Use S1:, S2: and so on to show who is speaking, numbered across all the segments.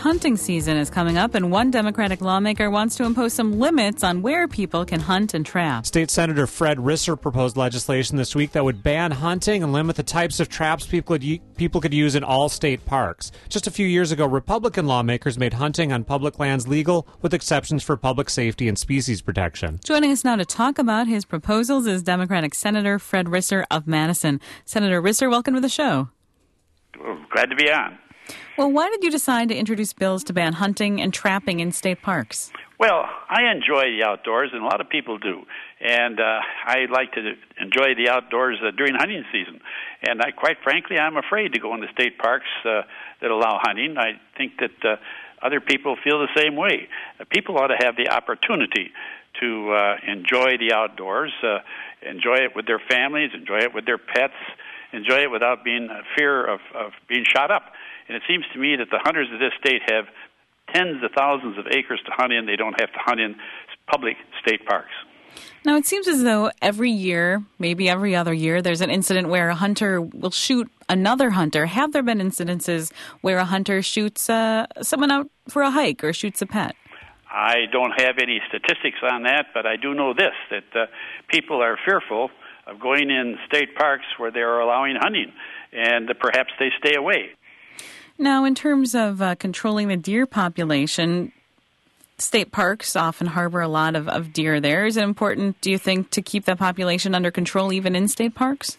S1: hunting season is coming up, and one Democratic lawmaker wants to impose some limits on where people can hunt and trap.
S2: State Senator Fred Risser proposed legislation this week that would ban hunting and limit the types of traps people could use in all state parks. Just a few years ago, Republican lawmakers made hunting on public lands legal, with exceptions for public safety and species protection.
S1: Joining us now to talk about his proposals is Democratic Senator Fred Risser of Madison. Senator Risser, welcome to the show.
S3: Well, glad to be on.
S1: Well, why did you decide to introduce bills to ban hunting and trapping in state parks?
S3: Well, I enjoy the outdoors, and a lot of people do. And I like to enjoy the outdoors during hunting season. And quite frankly, I'm afraid to go into state parks that allow hunting. I think that other people feel the same way. People ought to have the opportunity to enjoy the outdoors, enjoy it with their families, enjoy it with their pets, enjoy it without being fear of being shot up. And it seems to me that the hunters of this state have tens of thousands of acres to hunt in. They don't have to hunt in public state parks.
S1: Now, it seems as though every year, maybe every other year, there's an incident where a hunter will shoot another hunter. Have there been incidences where a hunter shoots someone out for a hike or shoots a pet?
S3: I don't have any statistics on that, but I do know this, that people are fearful of going in state parks where they are allowing hunting, and perhaps they stay away.
S1: Now, in terms of controlling the deer population, state parks often harbor a lot of deer there. Is it important, do you think, to keep that population under control even in state parks?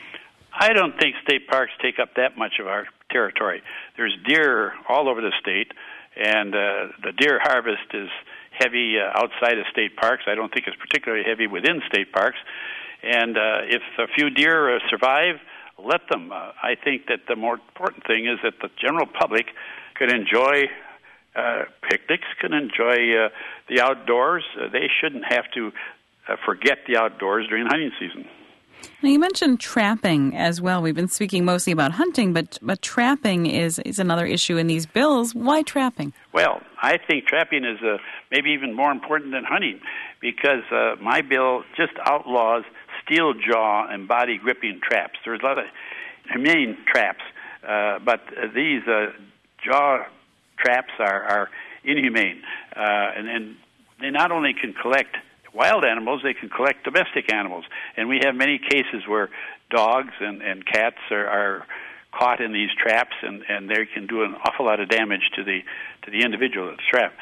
S3: I don't think state parks take up that much of our territory. There's deer all over the state, and the deer harvest is heavy outside of state parks. I don't think it's particularly heavy within state parks. And if a few deer survive, let them. I think that the more important thing is that the general public can enjoy picnics, can enjoy the outdoors. They shouldn't have to forget the outdoors during hunting season.
S1: Now, you mentioned trapping as well. We've been speaking mostly about hunting, but trapping is another issue in these bills. Why trapping?
S3: Well, I think trapping is maybe even more important than hunting, because my bill just outlaws steel jaw and body gripping traps. There's a lot of humane traps, but these jaw traps are inhumane, and they not only can collect wild animals, they can collect domestic animals. And we have many cases where dogs and cats are caught in these traps, and they can do an awful lot of damage to the individual that's trapped.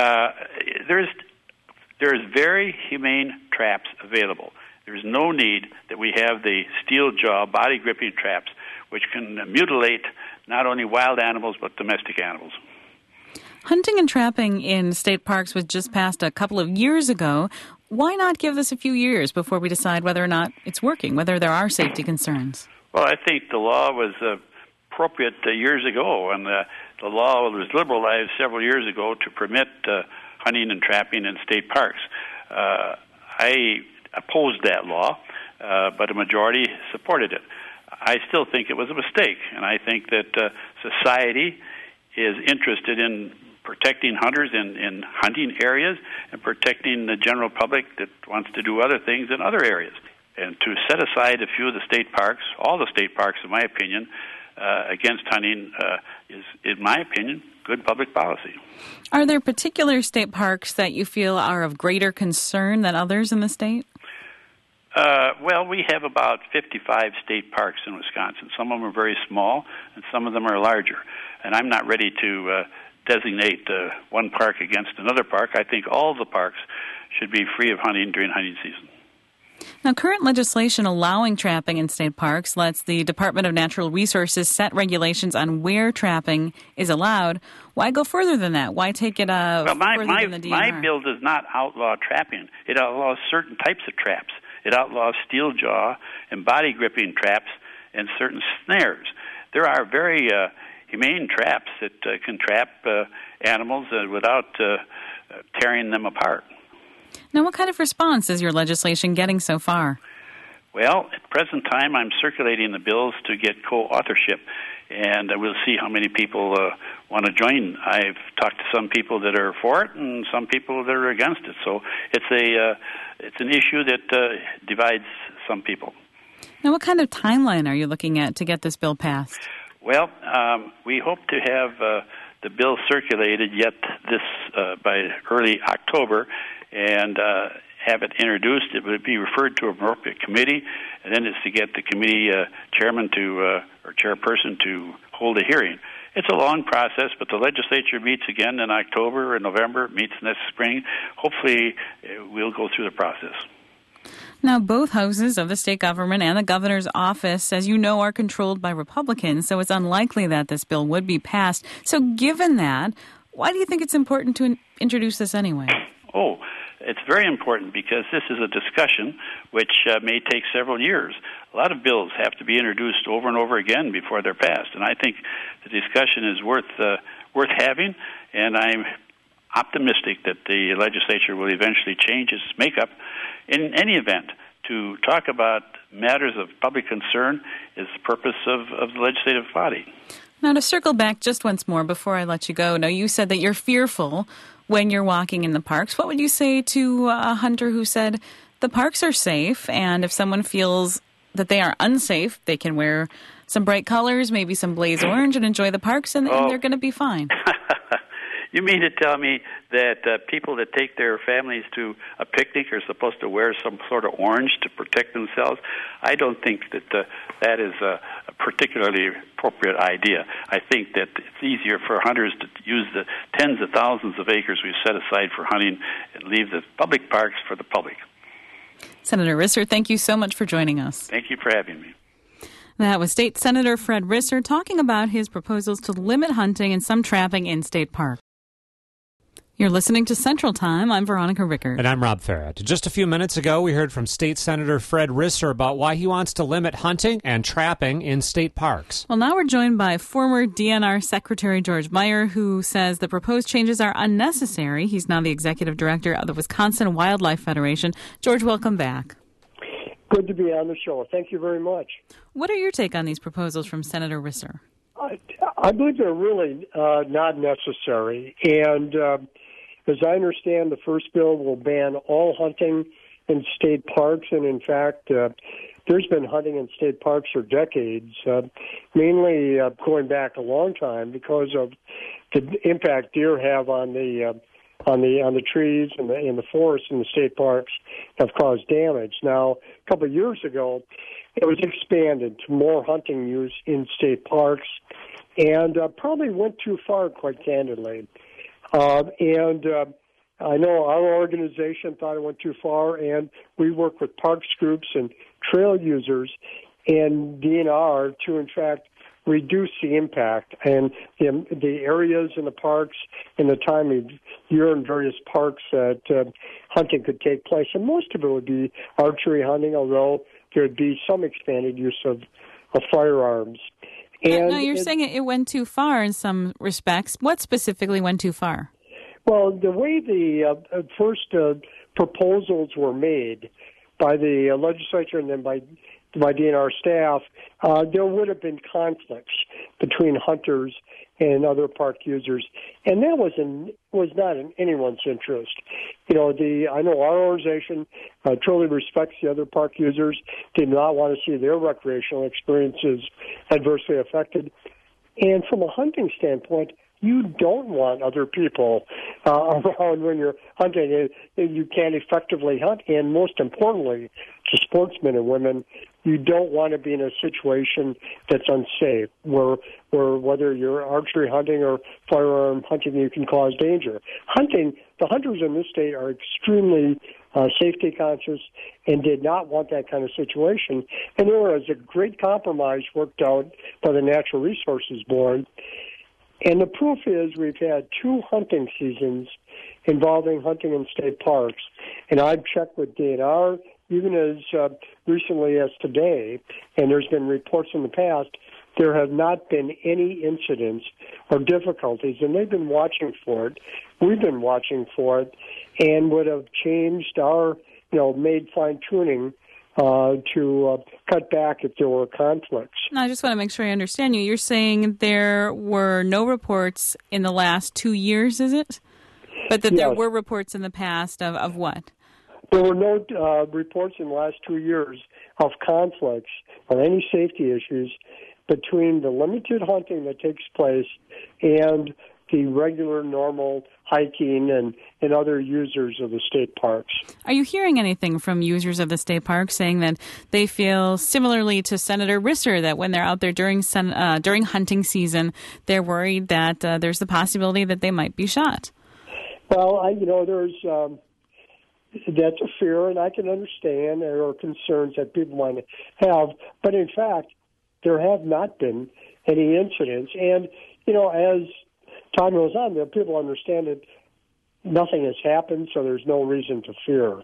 S3: There's very humane traps available. There's no need that we have the steel jaw, body gripping traps, which can mutilate not only wild animals but domestic animals.
S1: Hunting and trapping in state parks was just passed a couple of years ago. Why not give this a few years before we decide whether or not it's working, whether there are safety concerns?
S3: Well, I think the law was appropriate years ago, and the law was liberalized several years ago to permit hunting and trapping in state parks. I opposed that law, but a majority supported it. I still think it was a mistake, and I think that society is interested in protecting hunters in hunting areas and protecting the general public that wants to do other things in other areas. And to set aside a few of the state parks, all the state parks, in my opinion, against hunting is, in my opinion, good public policy.
S1: Are there particular state parks that you feel are of greater concern than others in the state?
S3: Well, we have about 55 state parks in Wisconsin. Some of them are very small, and some of them are larger. And I'm not ready to designate one park against another park. I think all the parks should be free of hunting during hunting season.
S1: Now, current legislation allowing trapping in state parks lets the Department of Natural Resources set regulations on where trapping is allowed. Why go further than that? Why take it further than the DNR?
S3: My bill does not outlaw trapping. It outlaws certain types of traps. It outlaws steel jaw and body gripping traps and certain snares. There are very humane traps that can trap animals without tearing them apart.
S1: Now, what kind of response is your legislation getting so far?
S3: Well, at present time, I'm circulating the bills to get co-authorship, and we'll see how many people want to join. I've talked to some people that are for it and some people that are against it. So it's an issue that divides some people.
S1: Now, what kind of timeline are you looking at to get this bill passed?
S3: Well, we hope to have the bill circulated yet this by early October, and have it introduced. It would be referred to an appropriate committee, and then it's to get the committee chairman or chairperson to hold a hearing. It's a long process, but the legislature meets again in October and November, meets next spring. Hopefully, we'll go through the process.
S1: Now, both houses of the state government and the governor's office, as you know, are controlled by Republicans, so it's unlikely that this bill would be passed. So given that, why do you think it's important to introduce this anyway?
S3: Oh, it's very important because this is a discussion which may take several years. A lot of bills have to be introduced over and over again before they're passed, and I think the discussion is worth having, and I'm optimistic that the legislature will eventually change its makeup. In any event, to talk about matters of public concern is the purpose of the legislative body.
S1: Now, to circle back just once more before I let you go, now you said that you're fearful when you're walking in the parks. What would you say to a hunter who said the parks are safe, and if someone feels that they are unsafe, they can wear some bright colors, maybe some blaze orange, and enjoy the parks, and they're going to be fine?
S3: You mean to tell me that people that take their families to a picnic are supposed to wear some sort of orange to protect themselves? I don't think that that is a particularly appropriate idea. I think that it's easier for hunters to use the tens of thousands of acres we've set aside for hunting and leave the public parks for the public.
S1: Senator Risser, thank you so much for joining us.
S3: Thank you for having me.
S1: That was State Senator Fred Risser talking about his proposals to limit hunting and some trapping in state parks. You're listening to Central Time. I'm Veronica Rickard.
S2: And I'm Rob Farrett. Just a few minutes ago, we heard from State Senator Fred Risser about why he wants to limit hunting and trapping in state parks.
S1: Well, now we're joined by former DNR Secretary George Meyer, who says the proposed changes are unnecessary. He's now the executive director of the Wisconsin Wildlife Federation. George, welcome back.
S4: Good to be on the show. Thank you very much.
S1: What are your take on these proposals from Senator Risser?
S4: I believe they're really not necessary. And as I understand, the first bill will ban all hunting in state parks. And in fact, there's been hunting in state parks for decades, mainly going back a long time because of the impact deer have on the trees and the forests in the state parks have caused damage. Now, a couple of years ago, it was expanded to more hunting use in state parks, and probably went too far, quite candidly. And I know our organization thought it went too far, and we work with parks groups and trail users and DNR to, in fact, reduce the impact and the areas in the parks and the time of year in various parks that hunting could take place. And most of it would be archery hunting, although there would be some expanded use of firearms.
S1: And no, you're saying it went too far in some respects. What specifically went too far?
S4: Well, the way the first proposals were made by the legislature and then by DNR staff, there would have been conflicts between hunters and other park users, and that was not in anyone's interest. You know, I know our organization truly respects the other park users, did not want to see their recreational experiences adversely affected. And from a hunting standpoint, you don't want other people around when you're hunting. You can't effectively hunt. And most importantly, to sportsmen and women, you don't want to be in a situation that's unsafe, where whether you're archery hunting or firearm hunting, you can cause danger. The hunters in this state are extremely safety conscious and did not want that kind of situation. And there was a great compromise worked out by the Natural Resources Board. And the proof is we've had 2 hunting seasons involving hunting in state parks. And I've checked with DNR, even as recently as today, and there's been reports in the past, there have not been any incidents or difficulties, and they've been watching for it. We've been watching for it, and would have changed our, made fine-tuning to cut back if there were conflicts.
S1: No, I just want to make sure I understand you. You're saying there were no reports in the last 2 years, is it? But that there were reports in the past of what?
S4: There were no reports in the last 2 years of conflicts or any safety issues between the limited hunting that takes place and the regular, normal hiking and other users of the state parks.
S1: Are you hearing anything from users of the state park saying that they feel similarly to Senator Risser, that when they're out there during hunting season, they're worried that there's the possibility that they might be shot?
S4: Well, there's that's a fear, and I can understand there are concerns that people might have, but in fact, there have not been any incidents. And as time goes on, people understand that nothing has happened, so there's no reason to fear.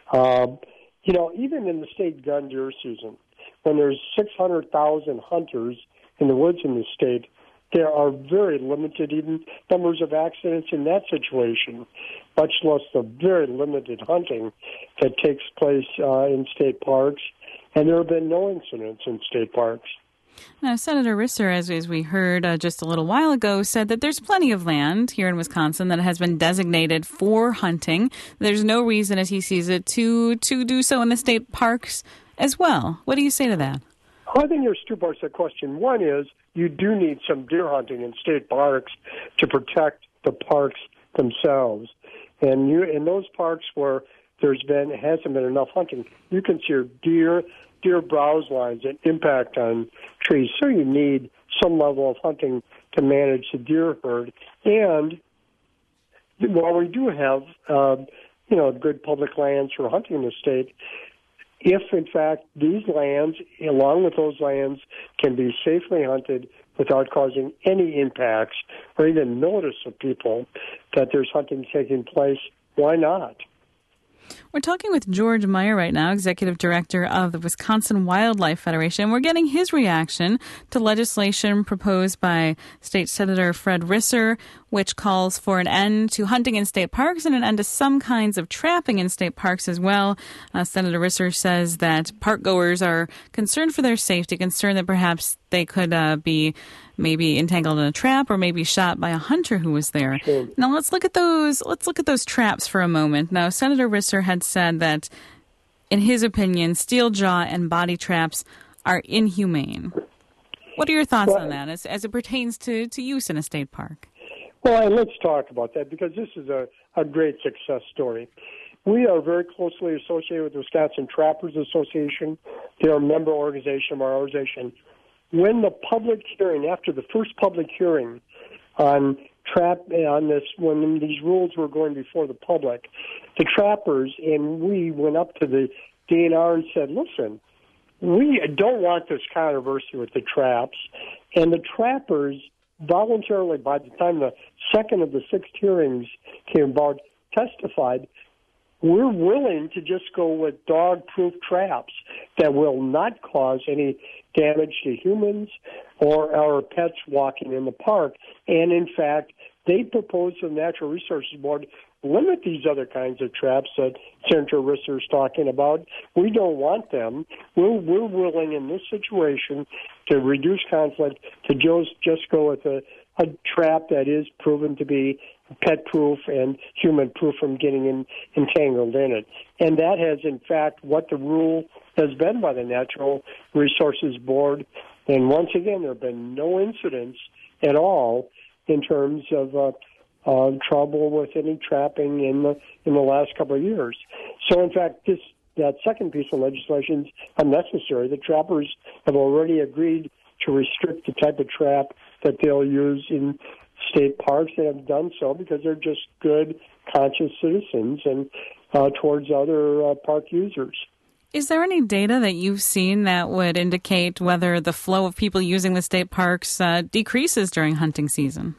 S4: Even in the state gun deer season, when there's 600,000 hunters in the woods in the state, there are very limited even numbers of accidents in that situation, much less the very limited hunting that takes place in state parks. And there have been no incidents in state parks.
S1: Now, Senator Risser, as we heard just a little while ago, said that there's plenty of land here in Wisconsin that has been designated for hunting. There's no reason, as he sees it, to do so in the state parks as well. What do you say to that?
S4: I think there's two parts to the question. One is you do need some deer hunting in state parks to protect the parks themselves. And in those parks where hasn't been enough hunting, you can see deer browse lines and impact on trees. So you need some level of hunting to manage the deer herd. And while we do have, good public lands for hunting in the state, if in fact these lands, along with those lands, can be safely hunted without causing any impacts or even notice of people that there's hunting taking place, why not?
S1: We're talking with George Meyer right now, Executive Director of the Wisconsin Wildlife Federation. We're getting his reaction to legislation proposed by State Senator Fred Risser, which calls for an end to hunting in state parks and an end to some kinds of trapping in state parks as well. Senator Risser says that park goers are concerned for their safety, concerned that perhaps they could be maybe entangled in a trap or maybe shot by a hunter who was there.
S4: Sure.
S1: Now let's look at those traps for a moment. Now, Senator Risser had said that, in his opinion, steel jaw and body traps are inhumane. What are your thoughts on that as it pertains to use in a state park?
S4: Well, and let's talk about that because this is a great success story. We are very closely associated with the Wisconsin Trappers Association. They're a member organization of our organization. When the public hearing, after the first public hearing on this, when these rules were going before the public, the trappers and we went up to the DNR and said, listen, we don't want this controversy with the traps. And the trappers voluntarily, by the time the second of the 6 hearings came about, testified, we're willing to just go with dog-proof traps that will not cause any damage to humans or our pets walking in the park. And in fact, they proposed to the Natural Resources Board limit these other kinds of traps that Senator Risser is talking about. We don't want them. We're willing in this situation to reduce conflict to just go with a trap that is proven to be pet-proof and human-proof from getting entangled in it. And that has, in fact, what the rule has been by the Natural Resources Board. And once again, there have been no incidents at all in terms of trouble with any trapping in the last couple of years. So, in fact, that second piece of legislation is unnecessary. The trappers have already agreed to restrict the type of trap that they'll use in state parks. They have done so because they're just good, conscious citizens and towards other park users.
S1: Is there any data that you've seen that would indicate whether the flow of people using the state parks decreases during hunting season?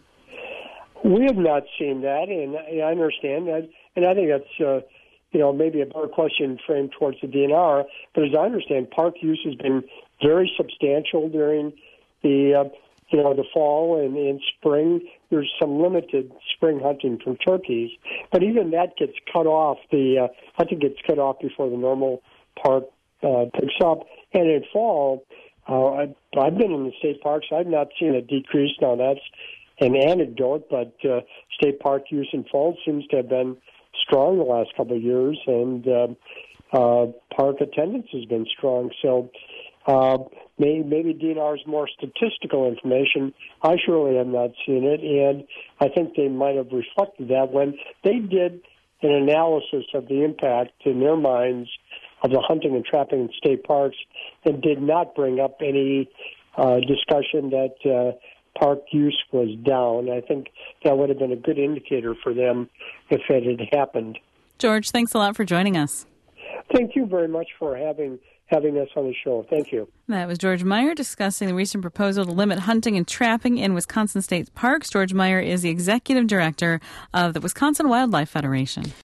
S4: We have not seen that, and I understand that, and I think that's maybe a better question framed towards the DNR. But as I understand, park use has been very substantial during the fall and in spring. There's some limited spring hunting for turkeys, but even that gets cut off. The hunting gets cut off before the normal park picks up. And in fall, I've been in the state parks. I've not seen a decrease. Now, that's an anecdote, but state park use in fall seems to have been strong the last couple of years, and park attendance has been strong. So Maybe DNR's more statistical information. I surely have not seen it, and I think they might have reflected that when they did an analysis of the impact in their minds of the hunting and trapping in state parks and did not bring up any discussion that park use was down. I think that would have been a good indicator for them if it had happened.
S1: George, thanks a lot for joining us.
S4: Thank you very much for having us on the show. Thank you.
S1: That was George Meyer discussing the recent proposal to limit hunting and trapping in Wisconsin state parks. George Meyer is the executive director of the Wisconsin Wildlife Federation.